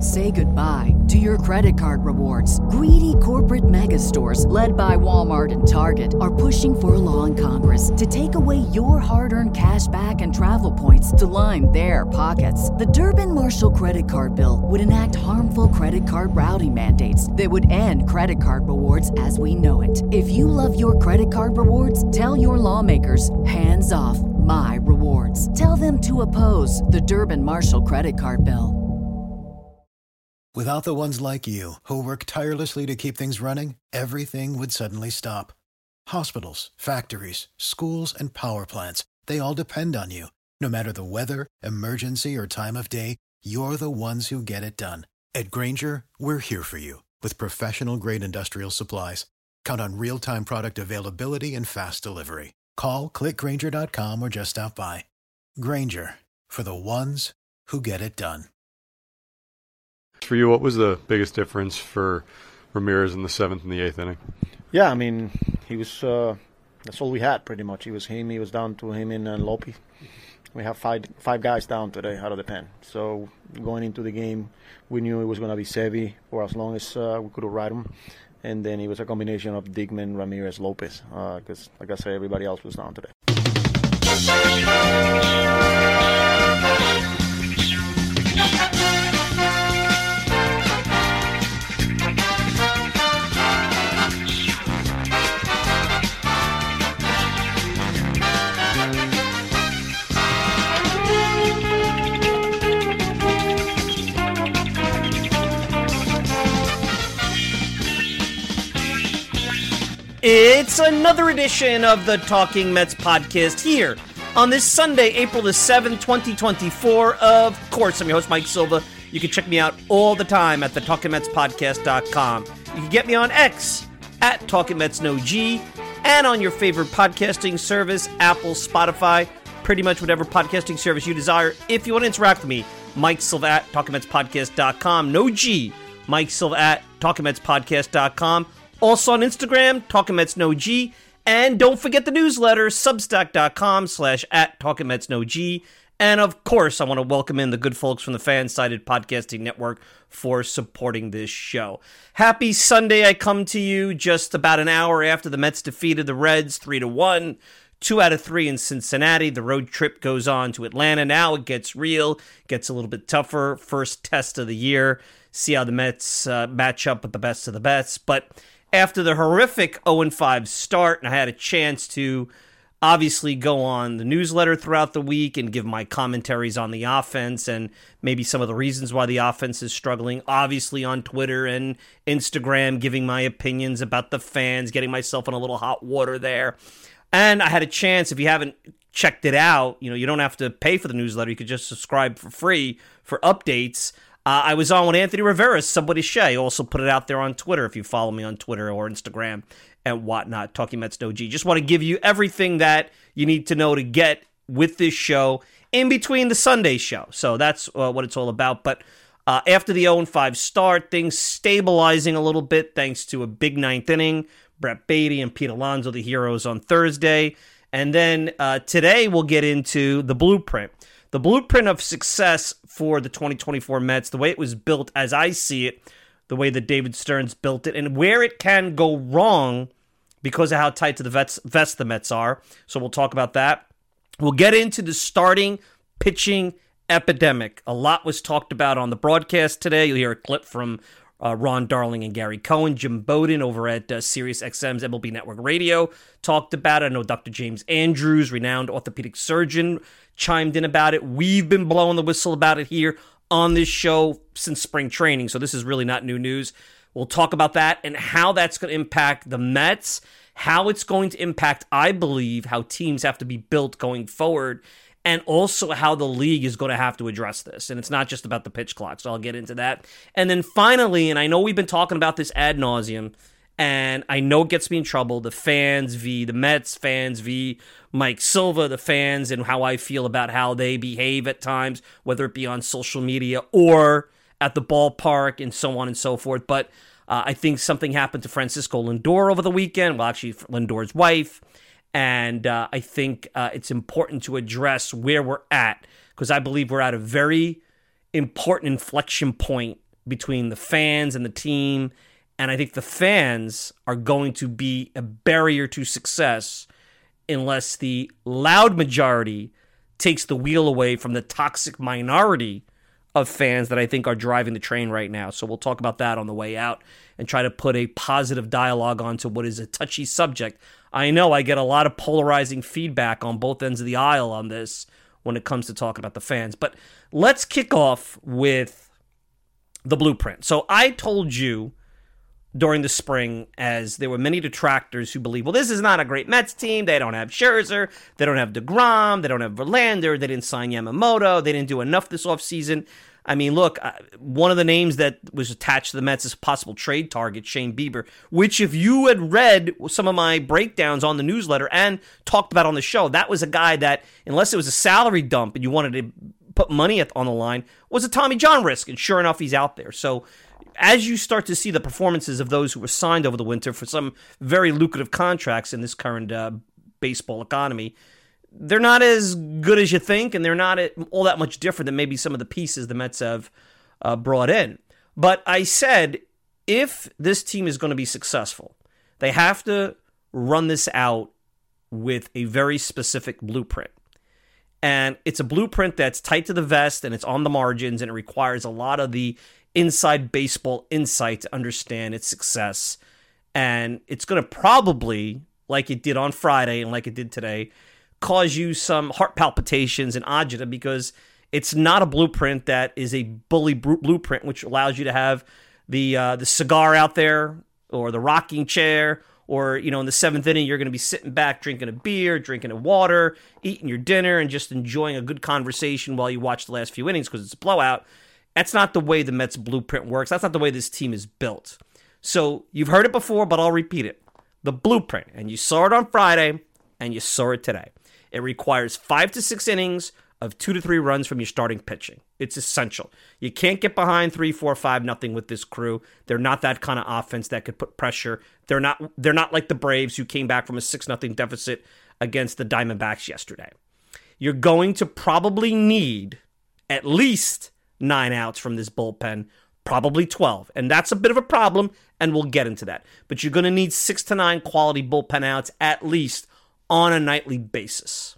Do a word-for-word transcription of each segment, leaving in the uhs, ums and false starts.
Say goodbye to your credit card rewards. Greedy corporate mega stores, led by Walmart and Target, are pushing for a law in Congress to take away your hard-earned cash back and travel points to line their pockets. The Durbin-Marshall credit card bill would enact harmful credit card routing mandates that would end credit card rewards as we know it. If you love your credit card rewards, tell your lawmakers, hands off my rewards. Tell them to oppose the Durbin-Marshall credit card bill. Without the ones like you, who work tirelessly to keep things running, everything would suddenly stop. Hospitals, factories, schools, and power plants, they all depend on you. No matter the weather, emergency, or time of day, you're the ones who get it done. At Grainger, we're here for you with professional-grade industrial supplies. Count on real-time product availability and fast delivery. Call, click Grainger dot com, or just stop by. Grainger, for the ones who get it done. For you, what was the biggest difference for Ramirez in the seventh and the eighth inning? Yeah, I mean, he was, uh, that's all we had pretty much. He was him, he was down to him and uh, Lopez. We have five five guys down today out of the pen. So going into the game, we knew it was going to be Sevy for as long as uh, we could ride him. And then it was a combination of Dickman, Ramirez, Lopez, because, uh, like I said, everybody else was down today. It's another edition of the Talking Mets podcast here on this Sunday, April the seventh, twenty twenty-four. Of course, I'm your host, Mike Silva. You can check me out all the time at the talking mets podcast dot com. You can get me on X at Talking Mets No G and on your favorite podcasting service, Apple, Spotify, pretty much whatever podcasting service you desire. If you want to interact with me, Mike Silva at talking mets podcast dot com. No G, Mike Silva at talking mets podcast dot com. Also on Instagram, Talking Mets No G. And don't forget the newsletter, substack.com slash at Talking Mets No G. And of course, I want to welcome in the good folks from the Fan-Sided Podcasting Network for supporting this show. Happy Sunday. I come to you just about an hour after the Mets defeated the Reds three to one. Two out of three in Cincinnati. The road trip goes on to Atlanta. Now it gets real, gets a little bit tougher. First test of the year. See how the Mets uh, match up with the best of the best. But after the horrific oh and five start, and I had a chance to obviously go on the newsletter throughout the week and give my commentaries on the offense and maybe some of the reasons why the offense is struggling, obviously on Twitter and Instagram, giving my opinions about the fans, getting myself in a little hot water there. And I had a chance, if you haven't checked it out, you know, you don't have to pay for the newsletter. You could just subscribe for free for updates. Uh, I was on with Anthony Rivera, Somebody Shea. Also put it out there on Twitter if you follow me on Twitter or Instagram and whatnot. Talking Mets No G. Just want to give you everything that you need to know to get with this show in between the Sunday show. So that's uh, what it's all about. But uh, after the oh and five start, things stabilizing a little bit thanks to a big ninth inning. Brett Baty and Pete Alonso, the heroes on Thursday. And then uh, today we'll get into the blueprint. The blueprint of success for the twenty twenty-four Mets, the way it was built as I see it, the way that David Stearns built it, and where it can go wrong because of how tight to the vets, vest the Mets are. So we'll talk about that. We'll get into the starting pitching epidemic. A lot was talked about on the broadcast today. You'll hear a clip from uh, Ron Darling and Gary Cohen. Jim Bowden over at uh, Sirius X M's M L B Network Radio talked about it. I know Doctor James Andrews, renowned orthopedic surgeon, chimed in about it. We've been blowing the whistle about it here on this show since spring training, so this is really not new news. We'll talk about that and how that's going to impact the Mets, how it's going to impact, I believe, how teams have to be built going forward, and also how the league is going to have to address this. And it's not just about the pitch clock, so I'll get into that. And then finally, and I know we've been talking about this ad nauseum, and I know it gets me in trouble, the fans v. the Mets, fans v. Mike Silva, the fans, and how I feel about how they behave at times, whether it be on social media or at the ballpark and so on and so forth. But uh, I think something happened to Francisco Lindor over the weekend, well, actually Lindor's wife, and uh, I think uh, it's important to address where we're at, because I believe we're at a very important inflection point between the fans and the team. And I think the fans are going to be a barrier to success unless the loud majority takes the wheel away from the toxic minority of fans that I think are driving the train right now. So we'll talk about that on the way out and try to put a positive dialogue onto what is a touchy subject. I know I get a lot of polarizing feedback on both ends of the aisle on this when it comes to talking about the fans. But let's kick off with the blueprint. So I told you during the spring, as there were many detractors who believe, well, this is not a great Mets team. They don't have Scherzer. They don't have DeGrom. They don't have Verlander. They didn't sign Yamamoto. They didn't do enough this offseason. I mean, look, one of the names that was attached to the Mets as a possible trade target, Shane Bieber, which if you had read some of my breakdowns on the newsletter and talked about on the show, that was a guy that, unless it was a salary dump and you wanted to put money on the line, was a Tommy John risk. And sure enough, he's out there. So as you start to see the performances of those who were signed over the winter for some very lucrative contracts in this current uh, baseball economy, they're not as good as you think, and they're not all that much different than maybe some of the pieces the Mets have uh, brought in. But I said, if this team is going to be successful, they have to run this out with a very specific blueprint. And it's a blueprint that's tight to the vest, and it's on the margins, and it requires a lot of the inside baseball insight to understand its success. And it's going to probably, like it did on Friday and like it did today, cause you some heart palpitations and agita, because it's not a blueprint that is a bully blueprint, which allows you to have the uh, the cigar out there or the rocking chair, or, you know, in the seventh inning, you're going to be sitting back drinking a beer, drinking a water, eating your dinner, and just enjoying a good conversation while you watch the last few innings because it's a blowout. That's not the way the Mets blueprint works. That's not the way this team is built. So you've heard it before, but I'll repeat it. The blueprint, and you saw it on Friday, and you saw it today. It requires five to six innings of two to three runs from your starting pitching. It's essential. You can't get behind three, four, five, nothing with this crew. They're not that kind of offense that could put pressure. They're not. They're not like the Braves, who came back from a six nothing deficit against the Diamondbacks yesterday. You're going to probably need at least nine outs from this bullpen, probably twelve. And that's a bit of a problem, and we'll get into that. But you're going to need six to nine quality bullpen outs at least on a nightly basis.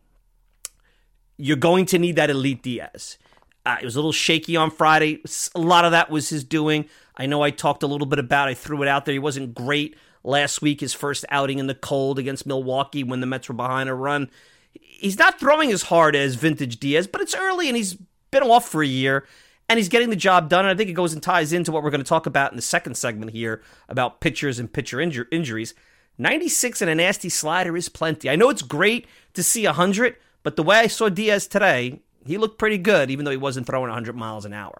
You're going to need that elite Diaz. Uh, it was a little shaky on Friday. A lot of that was his doing. I know I talked a little bit about it. I threw it out there. He wasn't great last week, his first outing in the cold against Milwaukee when the Mets were behind a run. He's not throwing as hard as vintage Diaz, but it's early, and he's been off for a year, and he's getting the job done. And I think it goes and ties into what we're going to talk about in the second segment here about pitchers and pitcher injur- injuries. ninety-six and a nasty slider is plenty. I know it's great to see one hundred, but the way I saw Diaz today, he looked pretty good, even though he wasn't throwing one hundred miles an hour.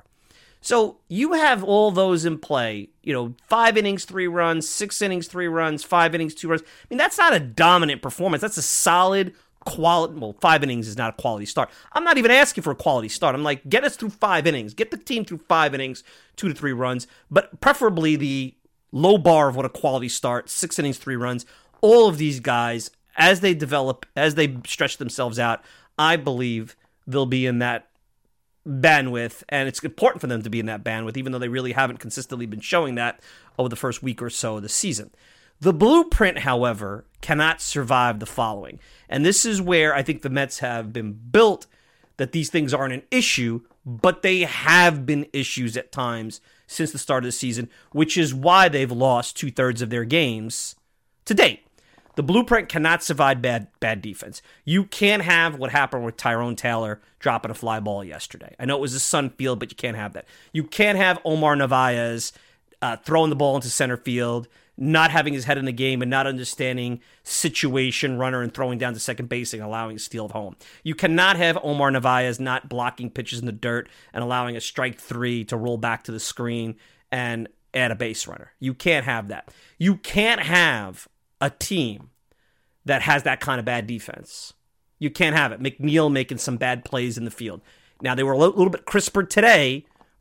So you have all those in play. You know, five innings, three runs, six innings, three runs, five innings, two runs. I mean, that's not a dominant performance. That's a solid quality. Well, five innings is not a quality start. I'm not even asking for a quality start. I'm like, get us through five innings. Get the team through five innings, two to three runs, but preferably the low bar of what a quality start, six innings, three runs. All of these guys, as they develop, as they stretch themselves out, I believe they'll be in that bandwidth, and it's important for them to be in that bandwidth, even though they really haven't consistently been showing that over the first week or so of the season. The blueprint, however, cannot survive the following. And this is where I think the Mets have been built, that these things aren't an issue, but they have been issues at times since the start of the season, which is why they've lost two-thirds of their games to date. The blueprint cannot survive bad bad defense. You can't have what happened with Tyrone Taylor dropping a fly ball yesterday. I know it was a Sun field, but you can't have that. You can't have Omar Narvaez uh, throwing the ball into center field, not having his head in the game and not understanding situation runner and throwing down to second base and allowing a steal at home. You cannot have Omar Narvaez not blocking pitches in the dirt and allowing a strike three to roll back to the screen and add a base runner. You can't have that. You can't have a team that has that kind of bad defense. You can't have it. McNeil making some bad plays in the field. Now, they were a little bit crisper today,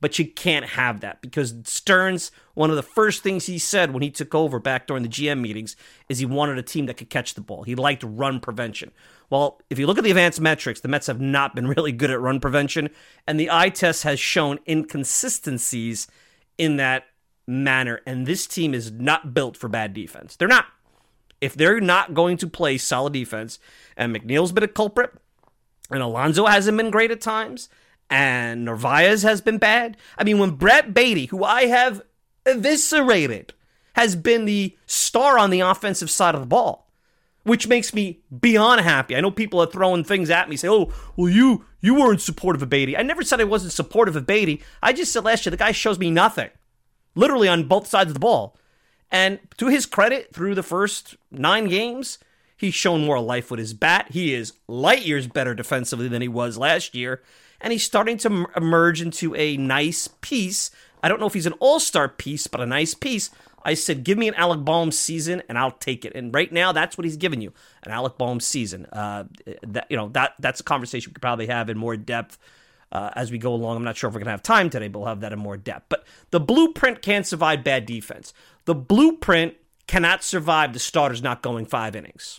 But you can't have that because Stearns, one of the first things he said when he took over back during the G M meetings is he wanted a team that could catch the ball. He liked run prevention. Well, if you look at the advanced metrics, the Mets have not been really good at run prevention, and the eye test has shown inconsistencies in that manner, and this team is not built for bad defense. They're not. If they're not going to play solid defense, and McNeil's been a culprit, and Alonso hasn't been great at times, and Narvaez has been bad. I mean, when Brett Baty, who I have eviscerated, has been the star on the offensive side of the ball, which makes me beyond happy. I know people are throwing things at me, say, oh, well, you you weren't supportive of Baty. I never said I wasn't supportive of Baty. I just said last year the guy shows me nothing, literally on both sides of the ball. And to his credit, through the first nine games, he's shown more life with his bat. He is light years better defensively than he was last year. And he's starting to emerge into a nice piece. I don't know if he's an all-star piece, but a nice piece. I said, give me an Alec Bohm season, and I'll take it. And right now, that's what he's giving you, an Alec Bohm season. Uh, that you know that that's a conversation we could probably have in more depth uh, as we go along. I'm not sure if we're going to have time today, but we'll have that in more depth. But the blueprint can't survive bad defense. The blueprint cannot survive the starters not going five innings.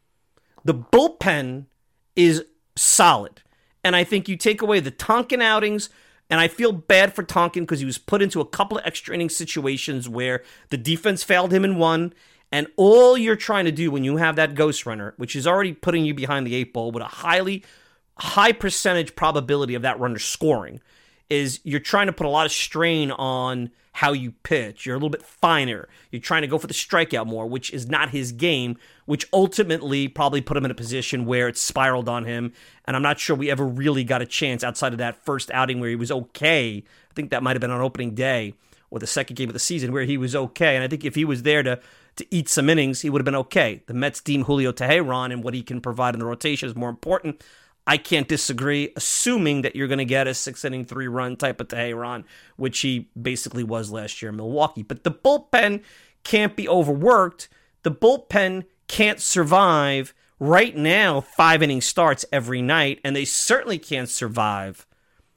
The bullpen is solid. And I think you take away the Tonkin outings, and I feel bad for Tonkin because he was put into a couple of extra inning situations where the defense failed him in one, and all you're trying to do when you have that ghost runner, which is already putting you behind the eight ball with a highly high percentage probability of that runner scoring, is you're trying to put a lot of strain on how you pitch. You're a little bit finer. You're trying to go for the strikeout more, which is not his game, which ultimately probably put him in a position where it spiraled on him. And I'm not sure we ever really got a chance outside of that first outing where he was okay. I think that might have been on opening day or the second game of the season where he was okay. And I think if he was there to, to eat some innings, he would have been okay. The Mets deem Julio Teheran and what he can provide in the rotation is more important. I can't disagree, assuming that you're going to get a six-inning, three-run type of Teheran, which he basically was last year in Milwaukee. But the bullpen can't be overworked. The bullpen can't survive right now five-inning starts every night, and they certainly can't survive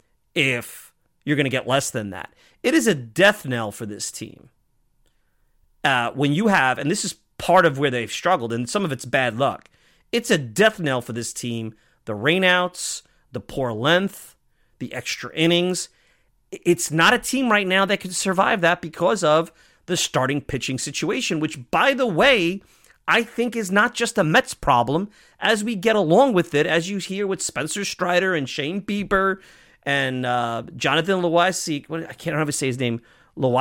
if you're going to get less than that. It is a death knell for this team. Uh, when you have, and this is part of where they've struggled, and some of it's bad luck, it's a death knell for this team. The rainouts, the poor length, the extra innings. It's not a team right now that can survive that because of the starting pitching situation, which, by the way, I think is not just a Mets problem. As we get along with it, as you hear with Spencer Strider and Shane Bieber and uh, Jonathan Loáisiga, I can't remember say his name,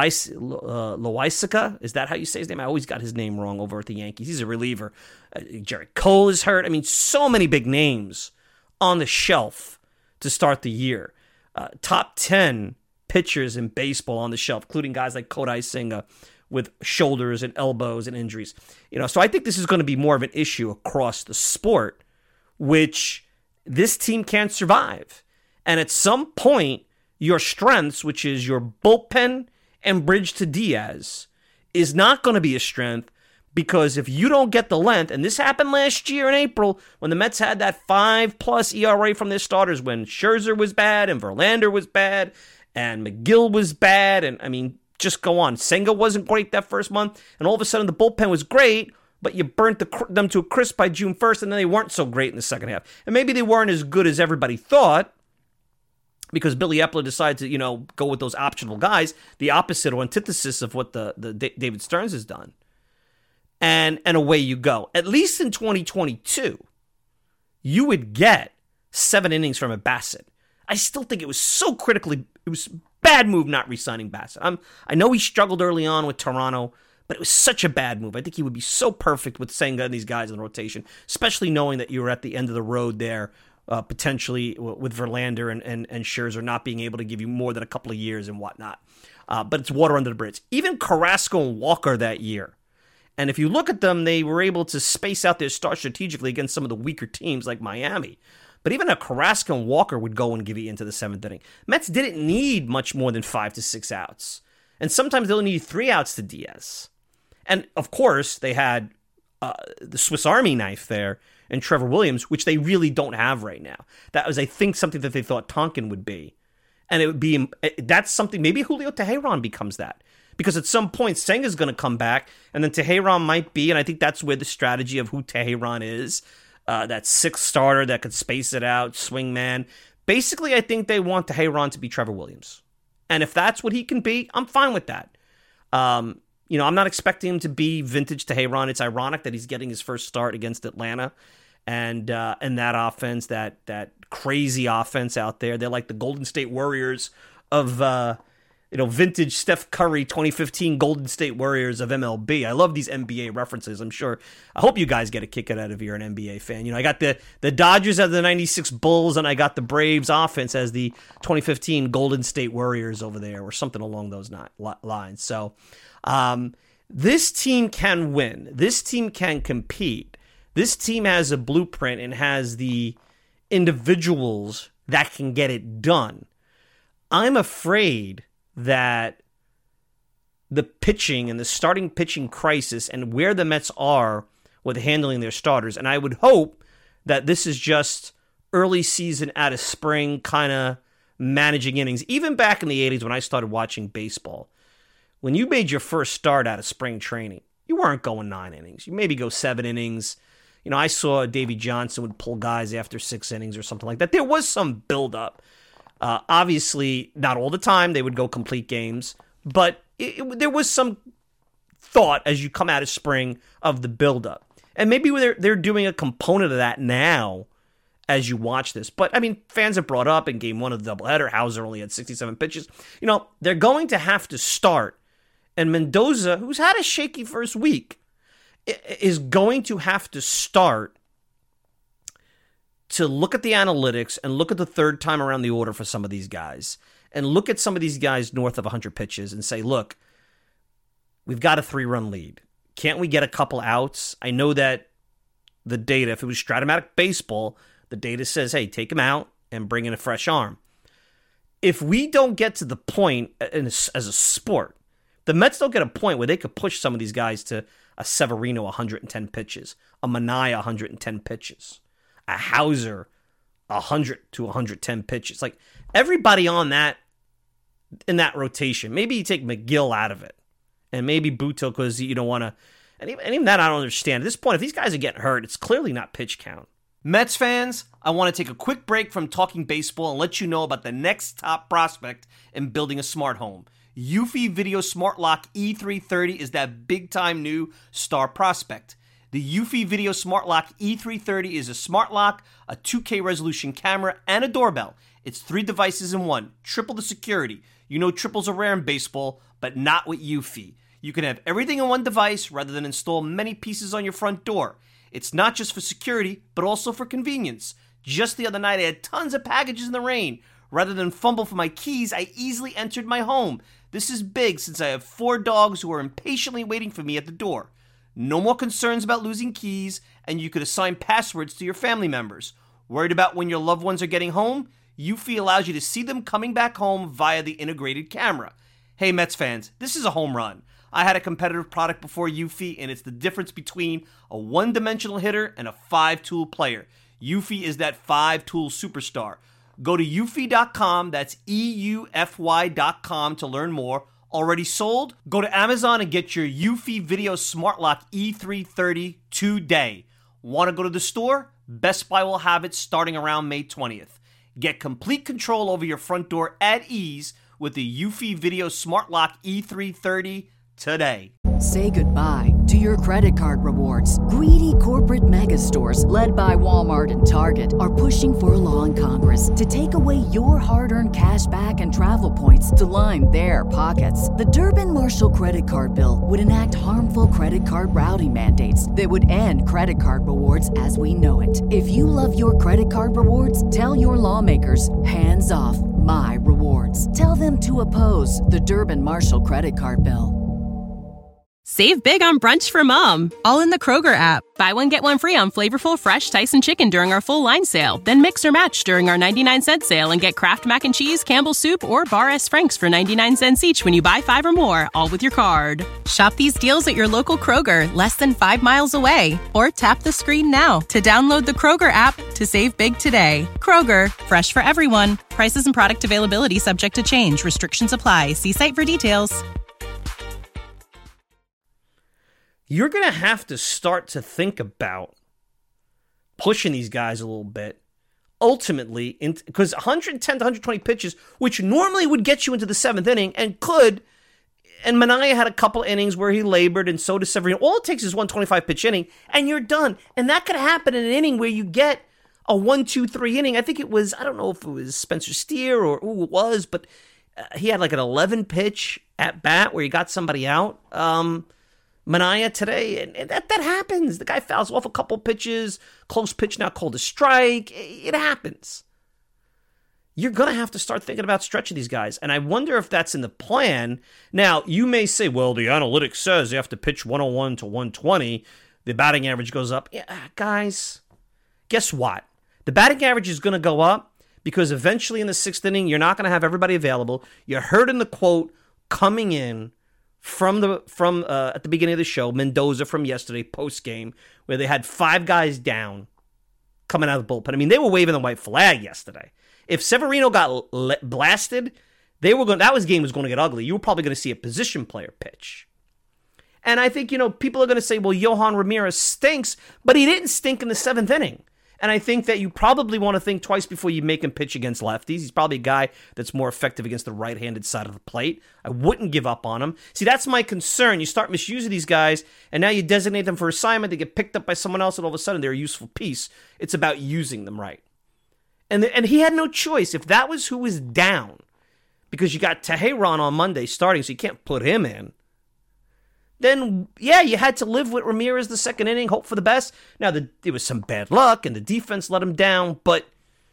Loáisiga, is that how you say his name? I always got his name wrong over at the Yankees. He's a reliever. Uh, Jared Cole is hurt. I mean, so many big names on the shelf to start the year. Uh, top ten pitchers in baseball on the shelf, including guys like Kodai Senga with shoulders and elbows and injuries. You know, so I think this is going to be more of an issue across the sport, which this team can't survive. And at some point, your strengths, which is your bullpen and bridge to Diaz, is not going to be a strength. Because if you don't get the length, and this happened last year in April when the Mets had that five-plus E R A from their starters when Scherzer was bad and Verlander was bad and McGill was bad, and, I mean, just go on. Senga wasn't great that first month, and all of a sudden the bullpen was great, but you burnt the, them to a crisp by June first, and then they weren't so great in the second half. And maybe they weren't as good as everybody thought, because Billy Epler decided to, you know, go with those optional guys, the opposite or antithesis of what the, the David Stearns has done. And and away you go. At least in twenty twenty-two, you would get seven innings from a Bassett. I still think it was so critically, it was a bad move not re-signing Bassett. I'm, I know he struggled early on with Toronto, but it was such a bad move. I think he would be so perfect with Senga and these guys in the rotation, especially knowing that you were at the end of the road there, uh, potentially with Verlander and, and, and Scherzer not being able to give you more than a couple of years and whatnot. Uh, but it's water under the bridge. Even Carrasco and Walker that year, and if you look at them, they were able to space out their start strategically against some of the weaker teams like Miami. But even a Carrasco and Walker would go and give you into the seventh inning. Mets didn't need much more than five to six outs. And sometimes they'll need three outs to Diaz. And, of course, they had uh, the Swiss Army knife there and Trevor Williams, which they really don't have right now. That was, I think, something that they thought Tonkin would be. And it would be, that's something, maybe Julio Teheran becomes that. Because at some point, Senga's going to come back, and then Teheran might be, and I think that's where the strategy of who Teheran is, uh, that sixth starter that could space it out, swing man. Basically, I think they want Teheran to be Trevor Williams. And if that's what he can be, I'm fine with that. Um, you know, I'm not expecting him to be vintage Teheran. It's ironic that he's getting his first start against Atlanta, and uh, and that offense, that that crazy offense out there. They're like the Golden State Warriors of... Uh, You know, vintage Steph Curry twenty fifteen Golden State Warriors of M L B. I love these N B A references. I'm sure. I hope you guys get a kick out of it if you're an N B A fan. You know, I got the, the Dodgers as the ninety-six Bulls, and I got the Braves offense as the twenty fifteen Golden State Warriors over there, or something along those lines. So, um, this team can win. This team can compete. This team has a blueprint and has the individuals that can get it done. I'm afraid that the pitching and the starting pitching crisis and where the Mets are with handling their starters, and I would hope that this is just early season out of spring kind of managing innings. Even back in the eighties when I started watching baseball, when you made your first start out of spring training, you weren't going nine innings. You maybe go seven innings. You know, I saw Davey Johnson would pull guys after six innings or something like that. There was some buildup. Uh, obviously, not all the time they would go complete games, but it, it, there was some thought as you come out of spring of the buildup. And maybe they're, they're doing a component of that now as you watch this. But, I mean, fans have brought up in game one of the doubleheader, Hauser only had sixty-seven pitches. You know, they're going to have to start. And Mendoza, who's had a shaky first week, is going to have to start to look at the analytics and look at the third time around the order for some of these guys and look at some of these guys north of one hundred pitches and say, look, we've got a three-run lead. Can't we get a couple outs? I know that the data, if it was Stratomatic baseball, the data says, hey, take him out and bring in a fresh arm. If we don't get to the point as a sport, the Mets don't get a point where they could push some of these guys to a Severino one hundred ten pitches, a Manaea one hundred ten pitches, a Hauser one hundred to one hundred ten pitches. Like everybody on that, in that rotation, maybe you take McGill out of it and maybe Buto because you don't want to, and even, and even that I don't understand. At this point, if these guys are getting hurt, it's clearly not pitch count. Mets fans, I want to take a quick break from talking baseball and let you know about the next top prospect in building a smart home. Eufy Video Smart Lock E three thirty is that big-time new star prospect. The Eufy Video Smart Lock E three thirty is a smart lock, a two K resolution camera, and a doorbell. It's three devices in one, triple the security. You know triples are rare in baseball, but not with Eufy. You can have everything in one device rather than install many pieces on your front door. It's not just for security, but also for convenience. Just the other night, I had tons of packages in the rain. Rather than fumble for my keys, I easily entered my home. This is big since I have four dogs who are impatiently waiting for me at the door. No more concerns about losing keys, and you could assign passwords to your family members. Worried about when your loved ones are getting home? Eufy allows you to see them coming back home via the integrated camera. Hey Mets fans, this is a home run. I had a competitive product before Eufy, and it's the difference between a one-dimensional hitter and a five-tool player. Eufy is that five-tool superstar. Go to eufy dot com, that's E U F Y dot com to learn more. Already sold? Go to Amazon and get your Eufy Video Smart Lock E three thirty today. Want to go to the store? Best Buy will have it starting around May twentieth. Get complete control over your front door at ease with the Eufy Video Smart Lock E three thirty today. Say goodbye to your credit card rewards. Greedy corporate mega stores, led by Walmart and Target, are pushing for a law in Congress to take away your hard-earned cash back and travel points to line their pockets. The Durbin-Marshall credit card bill would enact harmful credit card routing mandates that would end credit card rewards as we know it. If you love your credit card rewards, tell your lawmakers, hands off my rewards. Tell them to oppose the Durbin-Marshall credit card bill. Save big on brunch for mom, all in the Kroger app. Buy one, get one free on flavorful, fresh Tyson chicken during our full line sale. Then mix or match during our ninety-nine cent sale and get Kraft Mac and Cheese, Campbell's Soup, or Bar S. Frank's for ninety-nine cents each when you buy five or more, all with your card. Shop these deals at your local Kroger, less than five miles away. Or tap the screen now to download the Kroger app to save big today. Kroger, fresh for everyone. Prices and product availability subject to change. Restrictions apply. See site for details. You're going to have to start to think about pushing these guys a little bit. Ultimately, because one ten to one twenty pitches, which normally would get you into the seventh inning and could, and Manaea had a couple innings where he labored, and so did Severino. All it takes is one twenty-five pitch inning, and you're done. And that could happen in an inning where you get a one two three inning. I think it was, I don't know if it was Spencer Steer or who it was, but uh, he had like an eleven pitch at bat where he got somebody out. Um... Manaea today, and that, that happens. The guy fouls off a couple pitches, close pitch not called a strike. It happens. You're going to have to start thinking about stretching these guys, and I wonder if that's in the plan. Now, you may say, well, the analytics says you have to pitch one oh one to one twenty. The batting average goes up. Yeah, guys, guess what? The batting average is going to go up because eventually in the sixth inning, you're not going to have everybody available. You heard in the quote coming in From the from uh, at the beginning of the show, Mendoza from yesterday post game, where they had five guys down coming out of the bullpen. I mean, they were waving the white flag yesterday. If Severino got le- blasted, they were going. That was game was going to get ugly. You were probably going to see a position player pitch. And I think you know people are going to say, well, Yohan Ramirez stinks, but he didn't stink in the seventh inning. And I think that you probably want to think twice before you make him pitch against lefties. He's probably a guy that's more effective against the right-handed side of the plate. I wouldn't give up on him. See, that's my concern. You start misusing these guys, and now you designate them for assignment. They get picked up by someone else, and all of a sudden they're a useful piece. It's about using them right. And the, and he had no choice. If that was who was down, because you got Teheran on Monday starting, so you can't put him in, then, yeah, you had to live with Ramirez the second inning, hope for the best. Now, the, there was some bad luck, and the defense let him down, but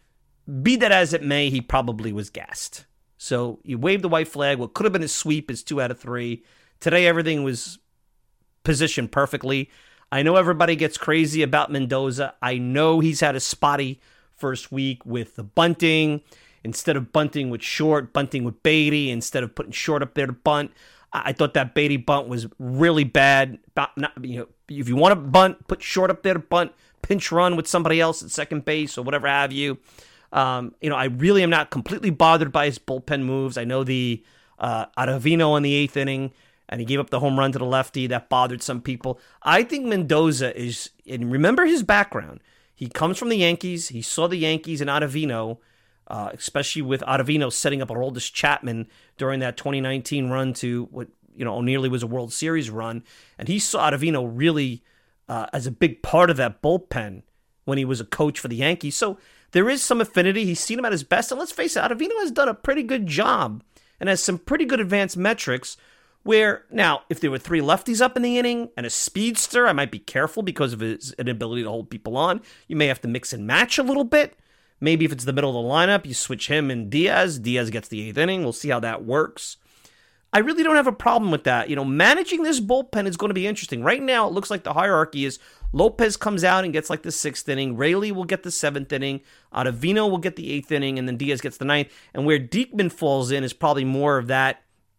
be that as it may, he probably was gassed. So you waved the white flag. What could have been a sweep is two out of three. Today, everything was positioned perfectly. I know everybody gets crazy about Mendoza. I know he's had a spotty first week with the bunting. Instead of bunting with Short, bunting with Beatty. Instead of putting Short up there to bunt, I thought that Beatty bunt was really bad. Not, you know, if you want to bunt, put Short up there to bunt, pinch run with somebody else at second base or whatever have you. Um, you know, I really am not completely bothered by his bullpen moves. I know the uh, Ottavino in the eighth inning, and he gave up the home run to the lefty. That bothered some people. I think Mendoza is, and remember his background. He comes from the Yankees. He saw the Yankees and Ottavino, Uh, especially with Ottavino setting up Aroldis Chapman during that twenty nineteen run to what you know nearly was a World Series run, and he saw Ottavino really uh, as a big part of that bullpen when he was a coach for the Yankees. So there is some affinity. He's seen him at his best, and let's face it, Ottavino has done a pretty good job and has some pretty good advanced metrics. Where now, if there were three lefties up in the inning and a speedster, I might be careful because of his inability to hold people on. You may have to mix and match a little bit. Maybe if it's the middle of the lineup, you switch him and Diaz. Diaz gets the eighth inning. We'll see how that works. I really don't have a problem with that. You know, managing this bullpen is going to be interesting. Right now, it looks like the hierarchy is Lopez comes out and gets like the sixth inning. Raley will get the seventh inning. Ottavino will get the eighth inning, and then Diaz gets the ninth. And where Diekman falls in is probably more of that,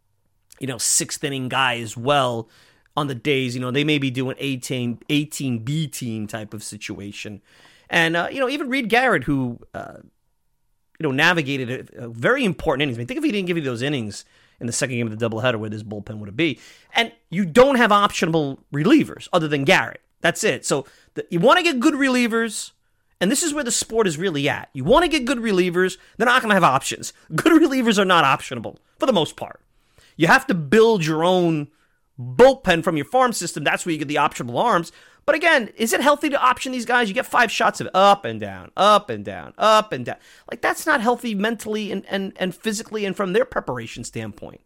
you know, sixth inning guy as well on the days. You know, they may be doing A-team, A-team, B-team type of situation. And, uh, you know, even Reed Garrett, who, uh, you know, navigated a, a very important innings. I mean, think if he didn't give you those innings in the second game of the doubleheader, where this bullpen would it be? And you don't have optionable relievers other than Garrett. That's it. So the, you want to get good relievers, and this is where the sport is really at. You want to get good relievers, they're not going to have options. Good relievers are not optionable for the most part. You have to build your own bullpen from your farm system. That's where you get the optionable arms. But again, is it healthy to option these guys? You get five shots of it, up and down, up and down, up and down. Like, that's not healthy mentally and, and, and physically and from their preparation standpoint.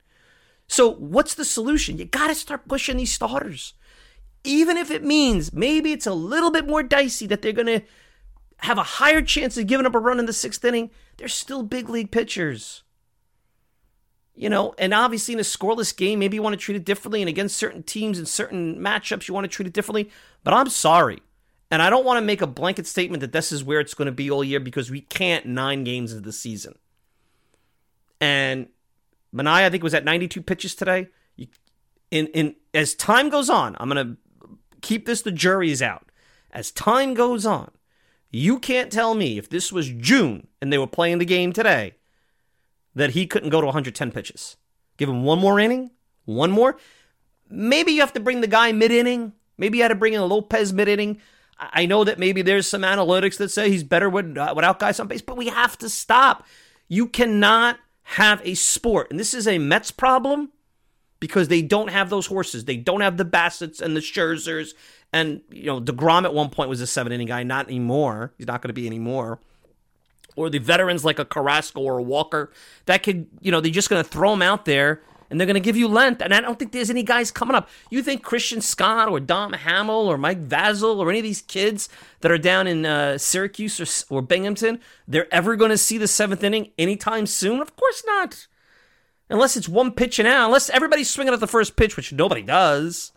So what's the solution? You got to start pushing these starters. Even if it means maybe it's a little bit more dicey that they're going to have a higher chance of giving up a run in the sixth inning, they're still big league pitchers. You know, and obviously in a scoreless game, maybe you want to treat it differently. And against certain teams and certain matchups, you want to treat it differently. But I'm sorry. And I don't want to make a blanket statement that this is where it's going to be all year because we can't nine games into the season. And Manaea, I think, was at ninety-two pitches today. You, in, in as time goes on, I'm going to keep this, the jury is out. As time goes on, you can't tell me if this was June and they were playing the game today that he couldn't go to one hundred ten pitches. Give him one more inning, one more. Maybe you have to bring the guy mid-inning. Maybe you had to bring in a Lopez mid-inning. I know that maybe there's some analytics that say he's better with, uh, without guys on base, but we have to stop. You cannot have a sport, and this is a Mets problem because they don't have those horses. They don't have the Bassetts and the Scherzers, and you know DeGrom at one point was a seven-inning guy, not anymore. He's not going to be anymore. Or the veterans like a Carrasco or a Walker that could, you know, they're just going to throw them out there and they're going to give you length. And I don't think there's any guys coming up. You think Christian Scott or Dom Hamill or Mike Vasil or any of these kids that are down in uh, Syracuse or, or Binghamton, they're ever going to see the seventh inning anytime soon? Of course not. Unless it's one pitch and out. Unless everybody's swinging at the first pitch, which nobody does.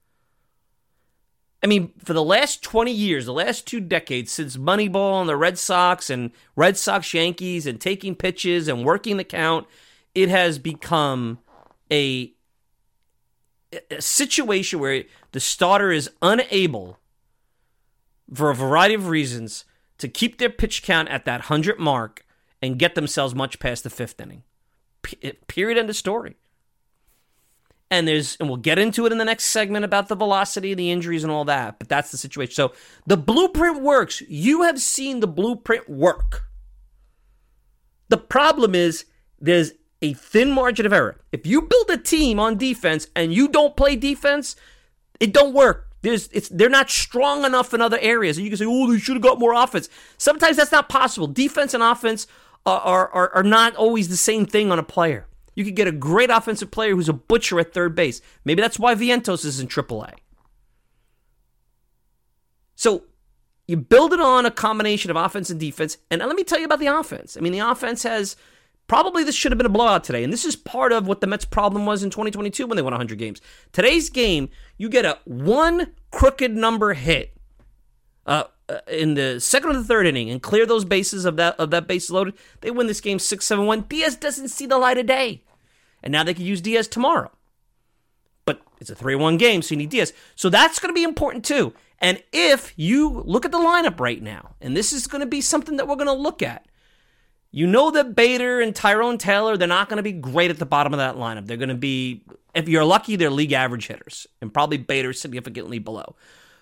I mean, for the last twenty years, the last two decades, since Moneyball and the Red Sox and Red Sox Yankees and taking pitches and working the count, it has become a, a situation where the starter is unable, for a variety of reasons, to keep their pitch count at that one hundred mark and get themselves much past the fifth inning. P- period, end of story. And there's, and we'll get into it in the next segment about the velocity, the injuries, and all that. But that's the situation. So the blueprint works. You have seen the blueprint work. The problem is there's a thin margin of error. If you build a team on defense and you don't play defense, it don't work. There's, it's, they're not strong enough in other areas. And you can say, oh, they should have got more offense. Sometimes that's not possible. Defense and offense are, are, are, are not always the same thing on a player. You could get a great offensive player who's a butcher at third base. Maybe that's why Vientos is in triple A. So you build it on a combination of offense and defense. And let me tell you about the offense. I mean, the offense has, probably this should have been a blowout today. And this is part of what the Mets' problem was in twenty twenty-two when they won one hundred games. Today's game, you get a one crooked number hit uh, in the second or the third inning and clear those bases of that of that base loaded. They win this game six seven one. Diaz doesn't see the light of day. And now they can use Diaz tomorrow. But it's a three one game, so you need Diaz. So that's going to be important too. And if you look at the lineup right now, and this is going to be something that we're going to look at, you know that Bader and Tyrone Taylor, they're not going to be great at the bottom of that lineup. They're going to be, if you're lucky, they're league average hitters. And probably Bader significantly below.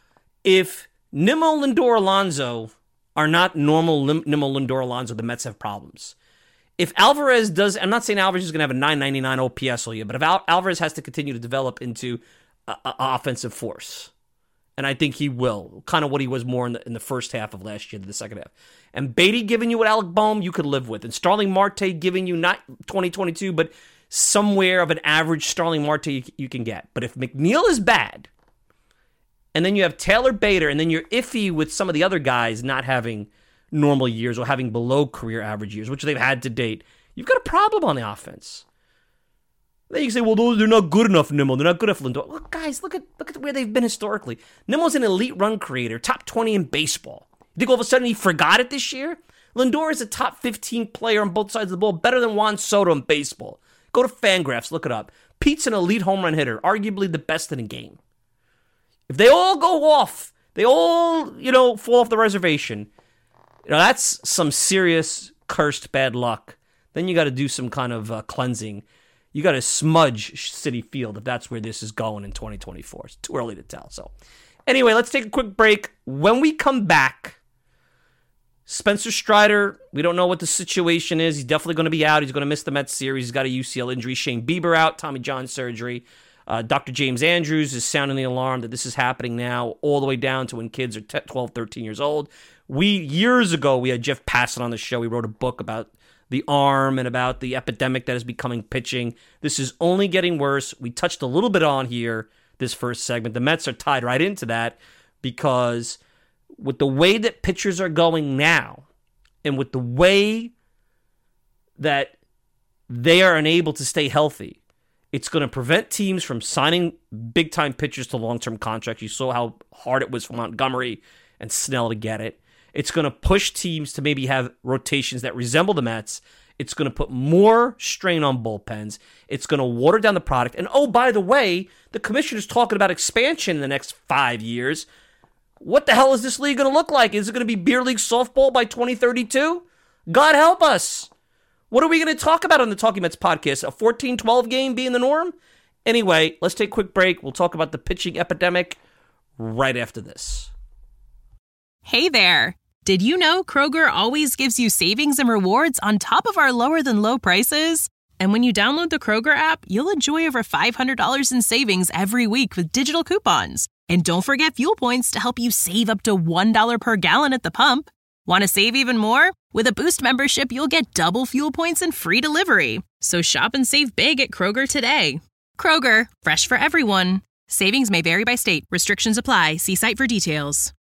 If Nimmo, Lindor, Alonso are not normal Lim- Nimmo, Lindor, Alonso, the Mets have problems. If Alvarez does, I'm not saying Alvarez is going to have a nine ninety-nine O P S all year, but if Al- Alvarez has to continue to develop into a, a offensive force, and I think he will, kind of what he was more in the, in the first half of last year to the second half. And Beatty giving you what Alec Boehm you could live with, and Starling Marte giving you not twenty twenty-two, but somewhere of an average Starling Marte you, you can get. But if McNeil is bad, and then you have Taylor Bader, and then you're iffy with some of the other guys not having normal years or having below career average years, which they've had to date, you've got a problem on the offense. Then you can say, well, those they're not good enough, Nimmo. They're not good enough, Lindor. Look, guys, look at look at where they've been historically. Nimmo's an elite run creator, top twenty in baseball. You think all of a sudden he forgot it this year? Lindor is a top fifteen player on both sides of the ball, better than Juan Soto in baseball. Go to Fangraphs, look it up. Pete's an elite home run hitter, arguably the best in the game. If they all go off, they all, you know, fall off the reservation, you know, that's some serious cursed bad luck. Then you got to do some kind of uh, cleansing. You got to smudge Citi Field if that's where this is going in twenty twenty-four. It's too early to tell. So, anyway, let's take a quick break. When we come back, Spencer Strider, we don't know what the situation is. He's definitely going to be out. He's going to miss the Mets series. He's got a U C L injury. Shane Bieber out, Tommy John surgery. Uh, Doctor James Andrews is sounding the alarm that this is happening now all the way down to when kids are twelve, thirteen years old. We, years ago, we had Jeff Passan on the show. He wrote a book about the arm and about the epidemic that is becoming pitching. This is only getting worse. We touched a little bit on here this first segment. The Mets are tied right into that because with the way that pitchers are going now and with the way that they are unable to stay healthy. It's going to prevent teams from signing big-time pitchers to long-term contracts. You saw how hard it was for Montgomery and Snell to get it. It's going to push teams to maybe have rotations that resemble the Mets. It's going to put more strain on bullpens. It's going to water down the product. And oh, by the way, the commissioner's talking about expansion in the next five years. What the hell is this league going to look like? Is it going to be beer league softball by twenty thirty-two? God help us. What are we going to talk about on the Talking Mets podcast? A fourteen twelve game being the norm? Anyway, let's take a quick break. We'll talk about the pitching epidemic right after this. Hey there. Did you know Kroger always gives you savings and rewards on top of our lower-than-low prices? And when you download the Kroger app, you'll enjoy over five hundred dollars in savings every week with digital coupons. And don't forget fuel points to help you save up to one dollar per gallon at the pump. Want to save even more? With a Boost membership, you'll get double fuel points and free delivery. So shop and save big at Kroger today. Kroger, fresh for everyone. Savings may vary by state. Restrictions apply. See site for details.